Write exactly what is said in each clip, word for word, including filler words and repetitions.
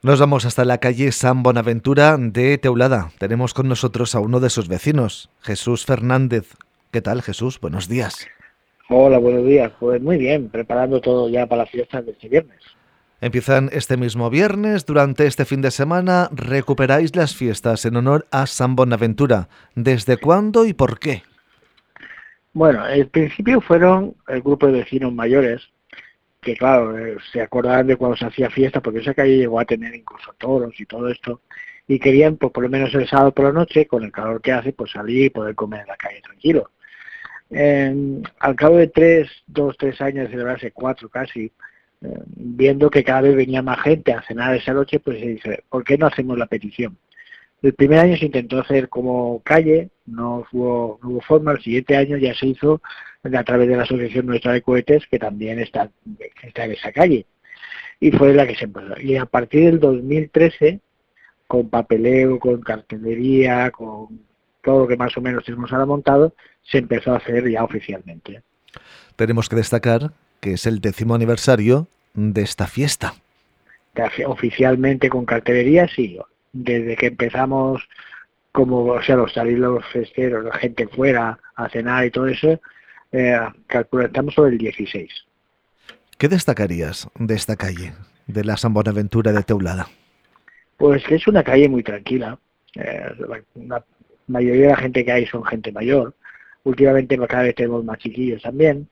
Nos vamos hasta la calle San Bonaventura de Teulada. Tenemos con nosotros a uno de sus vecinos, Jesús Fernández. ¿Qué tal, Jesús? Buenos días. Hola, buenos días. Pues muy bien, preparando todo ya para las fiestas de este viernes. Empiezan este mismo viernes. Durante este fin de semana recuperáis las fiestas en honor a San Bonaventura. ¿Desde cuándo y por qué? Bueno, al principio fueron el grupo de vecinos mayores, que claro, eh, se acordaban de cuando se hacía fiesta, porque esa calle llegó a tener incluso toros y todo esto, y querían, pues por lo menos el sábado por la noche, con el calor que hace, pues salir y poder comer en la calle tranquilo. Eh, al cabo de tres, dos, tres años, de celebrarse cuatro casi, eh, viendo que cada vez venía más gente a cenar esa noche, pues se dice, ¿por qué no hacemos la petición? El primer año se intentó hacer como calle, no hubo, no hubo forma. El siguiente año ya se hizo a través de la Asociación Nuestra de Cohetes, que también está, está en esa calle, y fue la que se empezó. Y a partir del dos mil trece, con papeleo, con cartelería, con todo lo que más o menos tenemos ahora montado, se empezó a hacer ya oficialmente. Tenemos que destacar que es el décimo aniversario de esta fiesta. Oficialmente con cartelería, sí. Desde que empezamos, como, o sea, los salir los festeros, la gente fuera a cenar y todo eso, eh, calculamos sobre el dieciséis. ¿Qué destacarías de esta calle, de la San Bonaventura de Teulada? Pues que es una calle muy tranquila. Eh, la, la mayoría de la gente que hay son gente mayor. Últimamente cada vez tenemos más chiquillos también.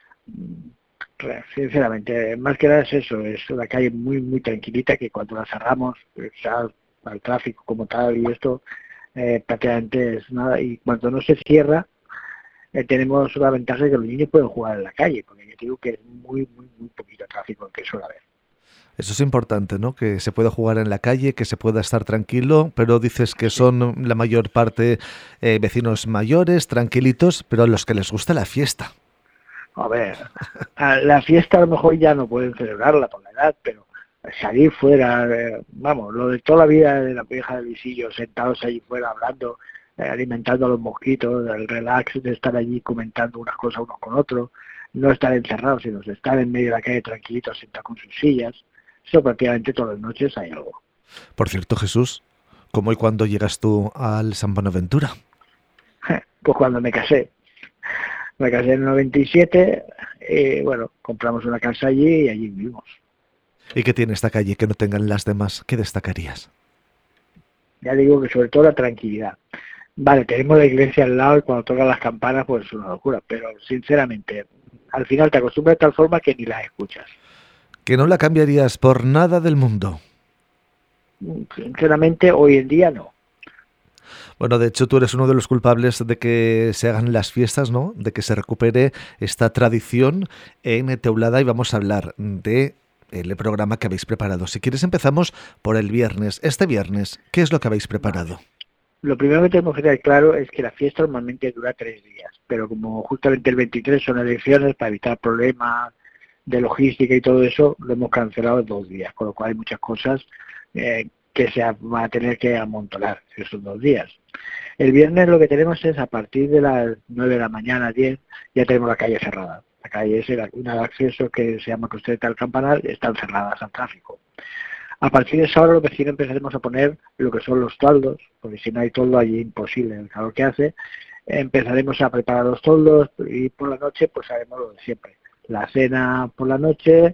Sinceramente, más que nada es eso, es una calle muy, muy tranquilita, que cuando la cerramos, o sea, al tráfico como tal y esto, eh, prácticamente es nada. Y cuando no se cierra, eh, tenemos una ventaja de que los niños pueden jugar en la calle, porque yo digo que es muy, muy, muy poquito tráfico el que suele haber. Eso es importante, ¿no? Que se pueda jugar en la calle, que se pueda estar tranquilo, pero dices que Sí. son la mayor parte eh, vecinos mayores, tranquilitos, pero a los que les gusta la fiesta. A ver, a la fiesta a lo mejor ya no pueden celebrarla por la edad, pero salir fuera, eh, vamos, lo de toda la vida de la vieja del visillo, sentados allí fuera hablando, eh, alimentando a los mosquitos, el relax de estar allí comentando unas cosas unos con otros, no estar encerrados, sino estar en medio de la calle tranquilitos, sentados con sus sillas. Eso prácticamente todas las noches hay algo. Por cierto, Jesús, ¿cómo y cuándo llegas tú al San Bonaventura? Pues cuando me casé. Me casé en el noventa y siete, y bueno, compramos una casa allí y allí vivimos. ¿Y qué tiene esta calle que no tengan las demás? ¿Qué destacarías? Ya digo que sobre todo la tranquilidad. Vale, tenemos la iglesia al lado y cuando tocan las campanas pues es una locura, pero sinceramente, al final te acostumbras de tal forma que ni las escuchas. ¿Que no la cambiarías por nada del mundo? Sinceramente, hoy en día no. Bueno, de hecho tú eres uno de los culpables de que se hagan las fiestas, ¿no? De que se recupere esta tradición en Teulada, y vamos a hablar de el programa que habéis preparado. Si quieres empezamos por el viernes. Este viernes, ¿qué es lo que habéis Vale. preparado? Lo primero que tenemos que tener claro es que la fiesta normalmente dura tres días, pero como justamente el veintitrés son elecciones, para evitar problemas de logística y todo eso, lo hemos cancelado en dos días, con lo cual hay muchas cosas eh, que se van a tener que amontonar esos dos días. El viernes lo que tenemos es a partir de las nueve de la mañana, diez, ya tenemos la calle cerrada. La calle es una de acceso que se llama Costreta del Campanar, están cerradas al tráfico. A partir de esa hora los vecinos empezaremos a poner lo que son los toldos, porque si no hay toldo allí imposible, el calor que hace. Empezaremos a preparar los toldos y por la noche pues haremos lo de siempre. La cena por la noche,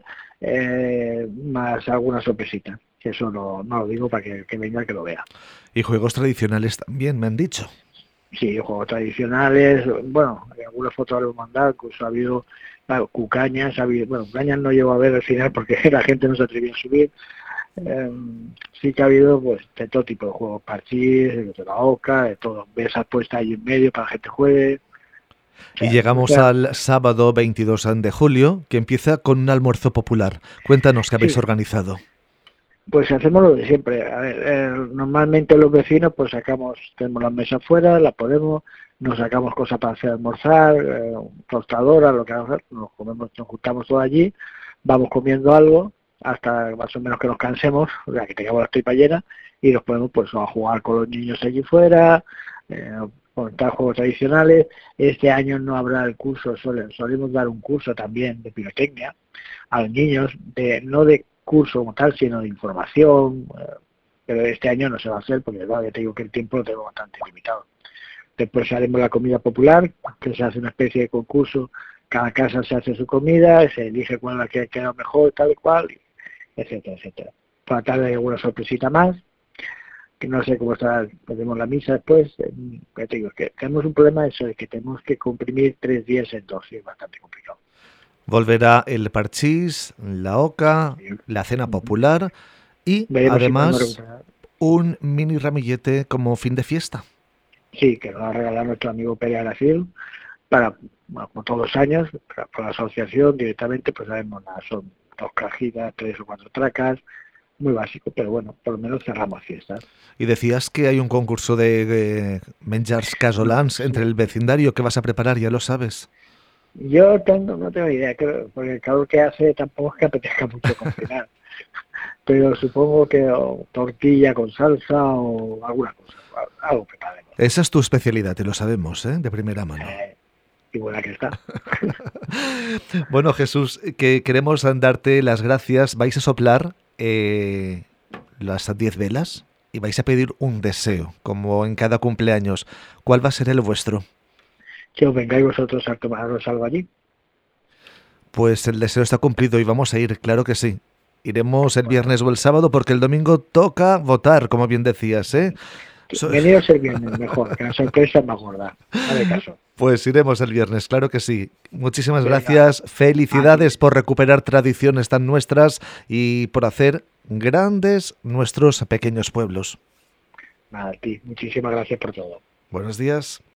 eh, más alguna sorpresita. Eso no, no lo digo para que, que venga que lo vea. Y juegos tradicionales también, me han dicho. Sí, juegos tradicionales, bueno, algunas fotos lo hemos mandado, incluso ha habido, claro, cucañas, ha habido, bueno, cucañas no llego a ver al final porque la gente no se atrevía a subir. Eh, sí que ha habido pues de todo tipo de juegos, parchís, de la oca, de todo, mesas puestas ahí en medio para que la gente juegue. O Y sea, o llegamos sea, al sábado veintidós de julio, que empieza con un almuerzo popular. Cuéntanos qué habéis sí, organizado. pues hacemos lo de siempre. A ver, eh, normalmente los vecinos pues sacamos, tenemos las mesas fuera, las ponemos, nos sacamos cosas para hacer almorzar, eh, tostadoras, lo que hagamos, nos comemos, nos juntamos todos allí, vamos comiendo algo hasta más o menos que nos cansemos, o sea, que tengamos la tripa llena, y nos ponemos pues a jugar con los niños allí fuera, eh, montar juegos tradicionales. Este año no habrá el curso, sole- solemos dar un curso también de pirotecnia a los niños, de no de curso como tal, sino de información, eh, pero este año no se va a hacer porque claro, ya te digo que el tiempo lo tengo bastante limitado. Después haremos la comida popular, que se hace una especie de concurso, cada casa se hace su comida, se elige cuál es la que queda mejor, tal y cual, etcétera, etcétera. Por la tarde hay alguna sorpresita más, que no sé cómo estará, tenemos la misa después, eh, ya te digo, que tenemos un problema eso de que tenemos que comprimir tres días en dos, y es bastante complicado. Volverá el parchís, la oca, la cena popular y Veremos si podemos además recuperar. un mini ramillete como fin de fiesta. Sí, que nos va a regalar nuestro amigo Pérez Aracil, para, bueno, como todos los años, para, para la asociación directamente, pues sabemos nada, son dos cajitas, tres o cuatro tracas, muy básico, pero bueno, por lo menos cerramos fiestas. Y decías que hay un concurso de, de menjars casolans entre el vecindario que vas a preparar, ya lo sabes. Yo tengo, no tengo idea, creo, porque el calor que hace tampoco es que apetezca mucho cocinar, pero supongo que o tortilla con salsa o alguna cosa, algo prepararemos. Esa es tu especialidad, te lo sabemos, ¿eh? De primera mano. Eh, y buena que está. Bueno, Jesús, que queremos darte las gracias. Vais a soplar eh, las diez velas y vais a pedir un deseo, como en cada cumpleaños. ¿Cuál va a ser el vuestro? Que os vengáis vosotros a tomaros algo allí. Pues el deseo está cumplido y vamos a ir, claro que sí. Iremos el viernes o el sábado porque el domingo toca votar, como bien decías, ¿eh? So... Veniros el viernes mejor, que la sorpresa es más gorda. Dale caso. Pues iremos el viernes, claro que sí. Muchísimas Venga. gracias, felicidades por recuperar tradiciones tan nuestras y por hacer grandes nuestros pequeños pueblos. Nada, a ti. Muchísimas gracias por todo. Buenos días.